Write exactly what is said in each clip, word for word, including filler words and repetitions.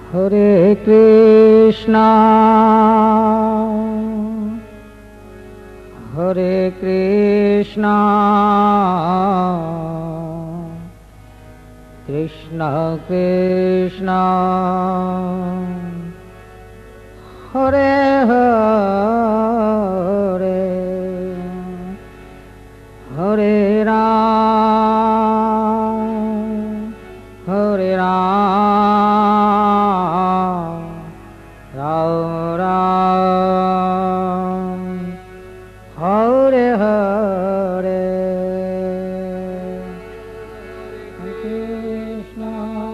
Hare Krishna, Hare Krishna, Krishna Krishna, Hare Hare, Hare Ram, Hare Ram, Ram Ram, Hare Hare, Hare Krishna,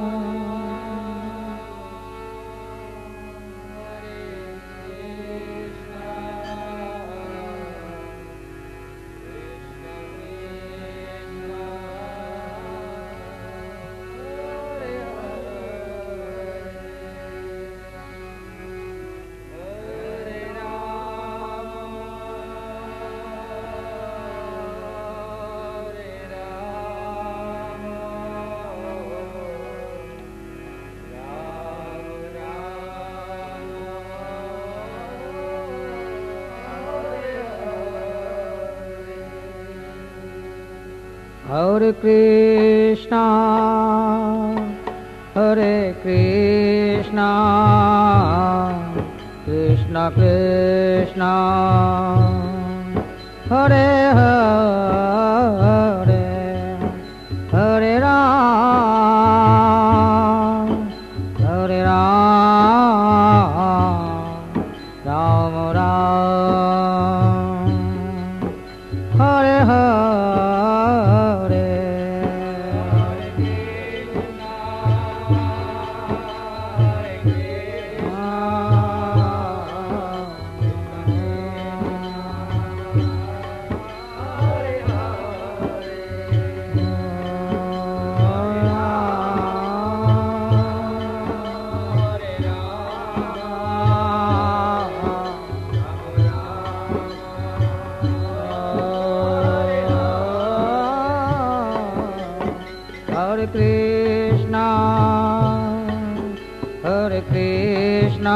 Hare Krishna, Hare Krishna, Krishna Krishna, Hare Hare, Hare Ram, Hare Ram, Ram Ram, Hare Hare. Hare Krishna, Hare Krishna,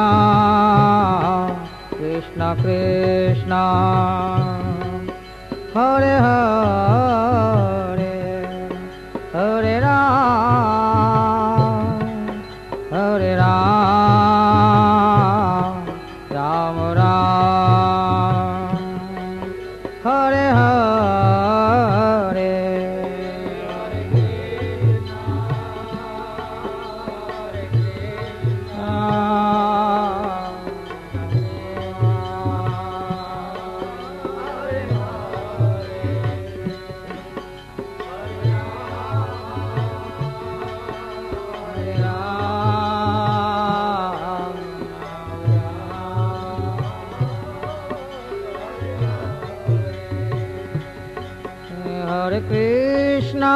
Krishna Krishna, Hare Hare, Hare Ram, Hare Ram, Ram Ram, Hare Hare. Hare Krishna,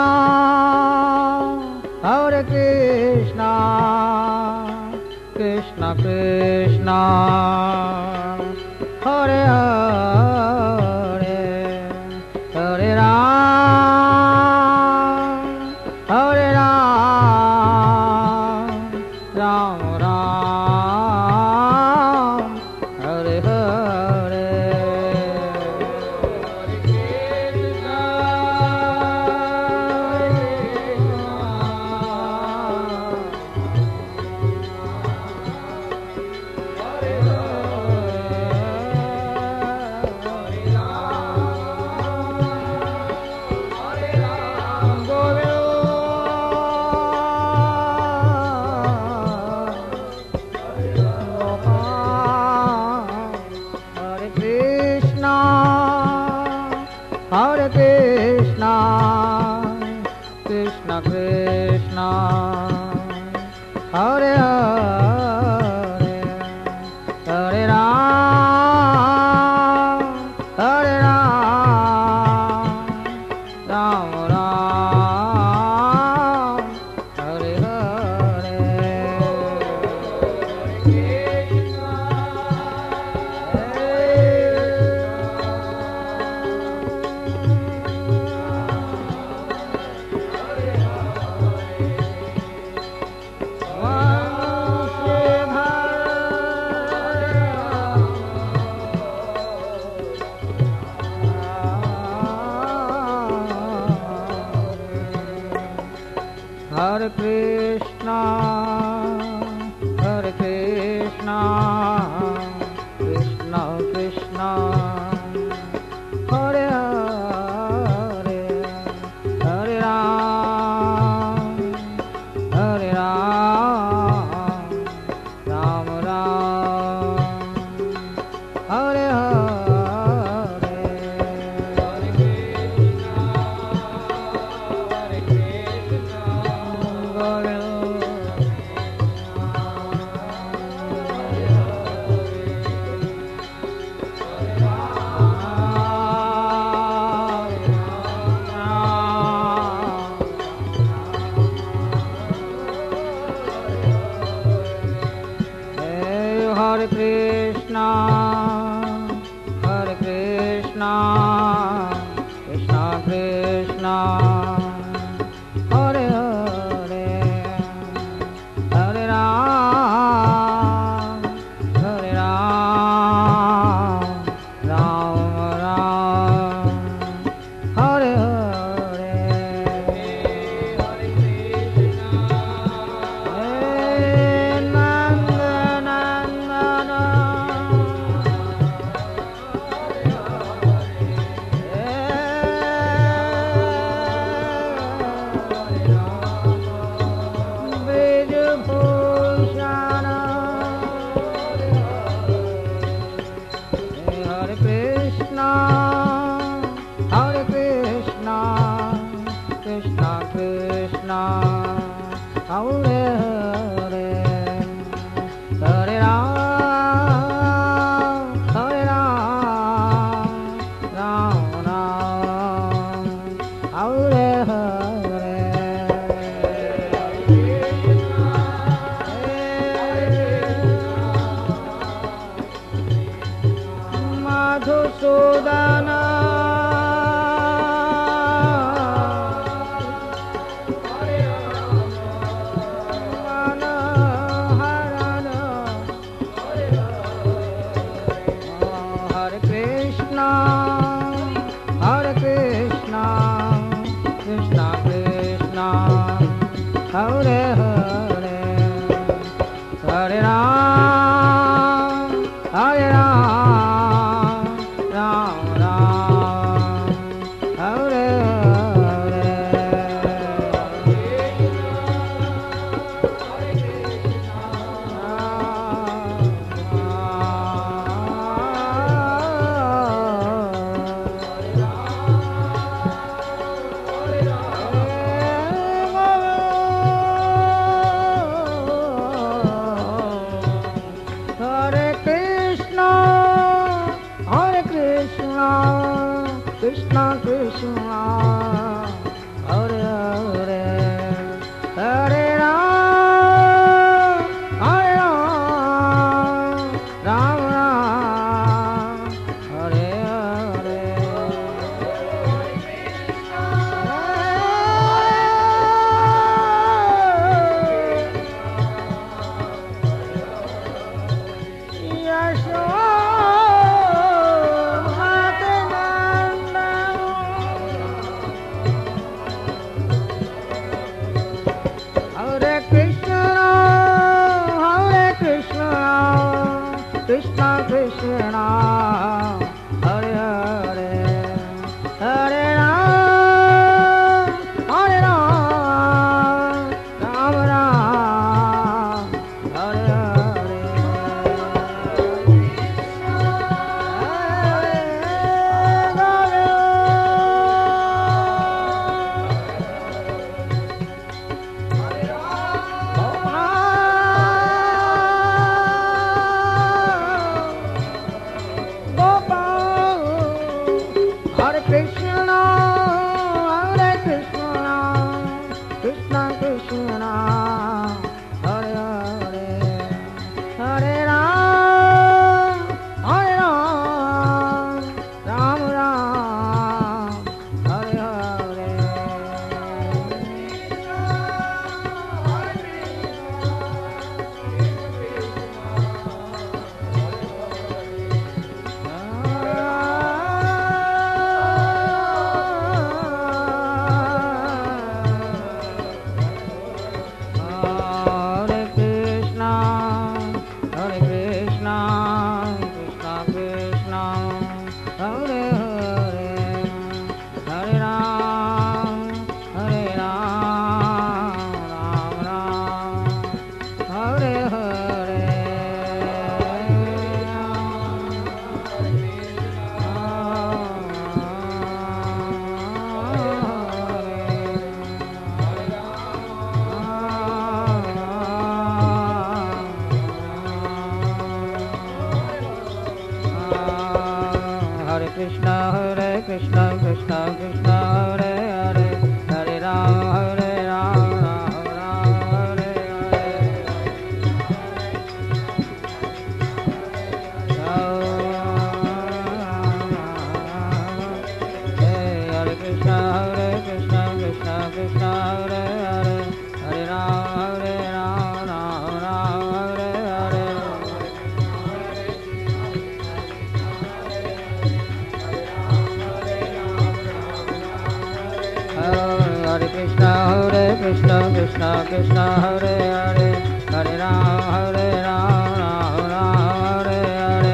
Hare Krishna, Krishna Krishna, Hare Hare, Hare Ram, Hare Ram, Ram Ram, Hare Hare. Hare Krishna, Krishna Krishna, Hare Hare, Hare Ram, Hare Ram, Ram Ram, Hare Hare. Hare Hare Krishna, Hare Krishna, Krishna Krishna, Hare Hare, Hare Ram, Hare Ram, Ram Ram, Hare Hare, Hare Krishna, Hare Krishna, Hare Krishna, Hare Krishna, Krishna Krishna, Hare Hare, Hare Ram, Hare Ram, Ram Ram, Hare Hare, Hare Krishna, Hare Nanda Nandana, Brij Bhushan, Hare Krishna, Hare Krishna, Krishna Krishna, Hare Hare, Hare Ram, Hare Ram, Ram Ram, Hare Hare, Madhusudana, Manoharana, Hare Krishna, Hare Krishna, Krishna Krishna, Hare Hare, Hare Ram, Hare Ram, Ram Ram, Hare Hare, Krishna Krishna Hare Hare Hare Ram Hare Ram Ram Ram Hare Hare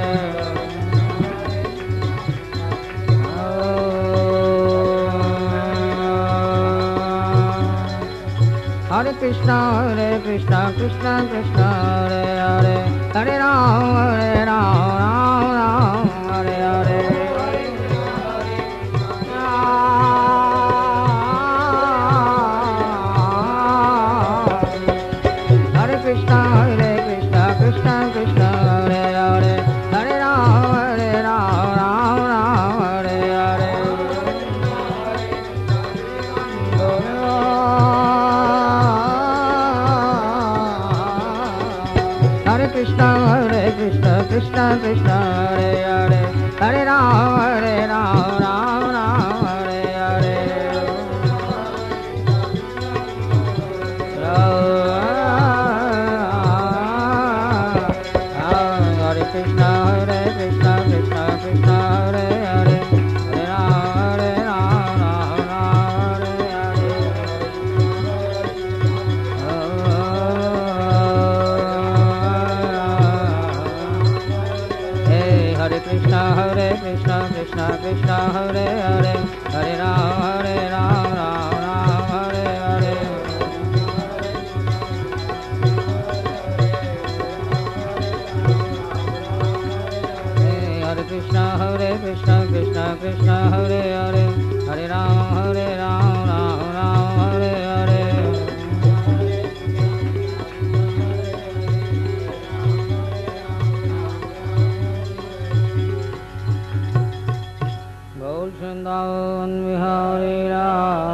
Hare Krishna Hare Krishna Krishna Krishna Hare Hare Hare Ram Hare Ram Ram Ram Hare Hare Hare Krishna Hare Krishna Krishna Krishna Hare Hare Hare Ram Hare Ram Ram Ram Hare Hare Hare Krishna Hare Krishna Krishna Krishna Hare Hare Hare Ram Hare Ram Ram Ram Hare Hare Hare Krishna Hare Krishna Krishna Krishna Hare Hare Hare Ram Hare Ram Ram Ram Hare Hare Hare Krishna Hare Krishna Krishna Krishna Hare Hare Hare Ram Hare Ram Ram Ram Hare Hare Hare Krishna Hare Krishna Krishna Krishna Hare Hare Hare Ram Hare Ram Ram Ram Hare Hare Gaur Vrindavan Bihari Ram